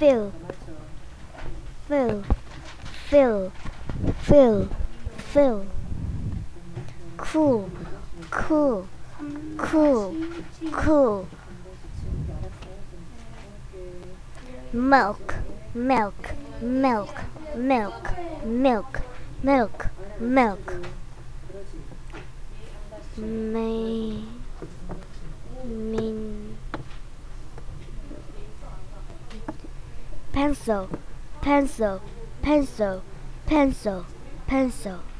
fill, fill, fill, fill, fill. Cool, cool, cool, cool. Milk, milk, milk, milk, milk, milk, milk. May, mean. Pencil, pencil, pencil, pencil, pencil.